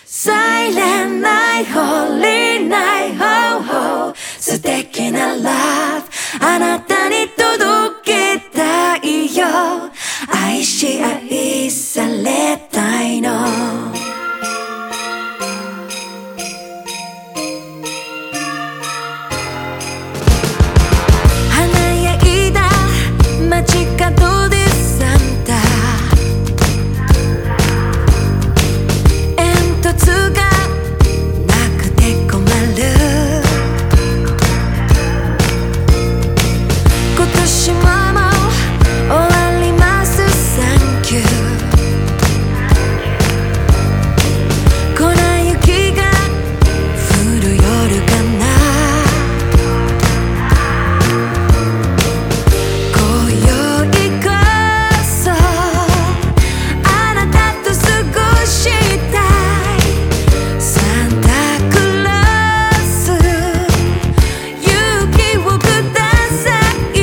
Silent night, holy night, ho ho 素敵な love あなたに届けたいよ愛し愛されたいの華やいだ街角でサンタ煙突がなくて困る今年も終わりますサンキュー粉雪が降る夜かな今宵こそあなたと過ごしたいサンタクロース勇気をください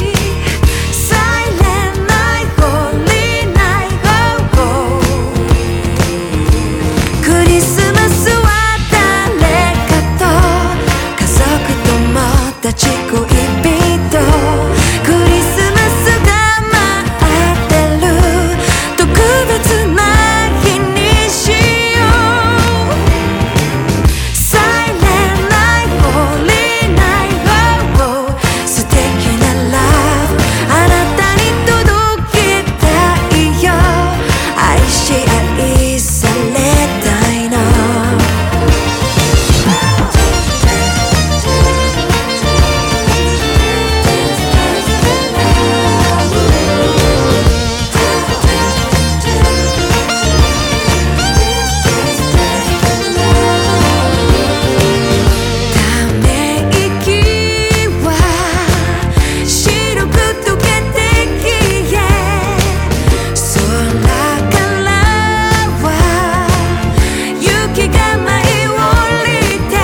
Silent night, holy night, oh oh クリスマスは誰かと家族友達恋人クリスマスが待ってる特別な日にしよう Silent night, holy night, oh oh 素敵な love あなたに届けたいよ愛し愛されたいのため息は白く溶けて消え空からは雪が舞い降りて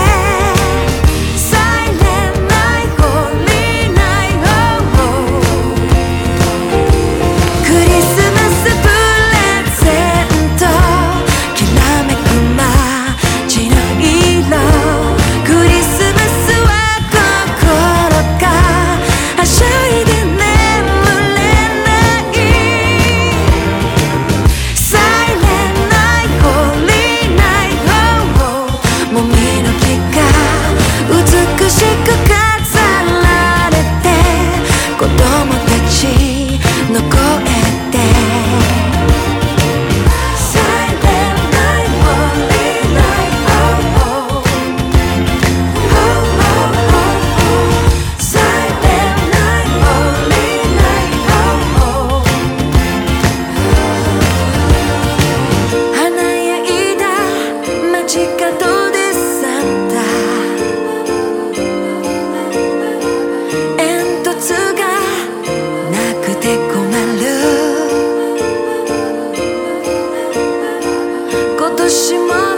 Silent night, holy night, oh oh クリスマスプレゼントきらめく街の色クリスマスは心がはしゃいで眠れない Silent night, holy night, oh oh もみの木が美しく飾られて子供たちの声で Silent night, holy night, oh oh Silent night, holy night, oh oh 華やいだ街角でサンタ煙突がなくて困る今年も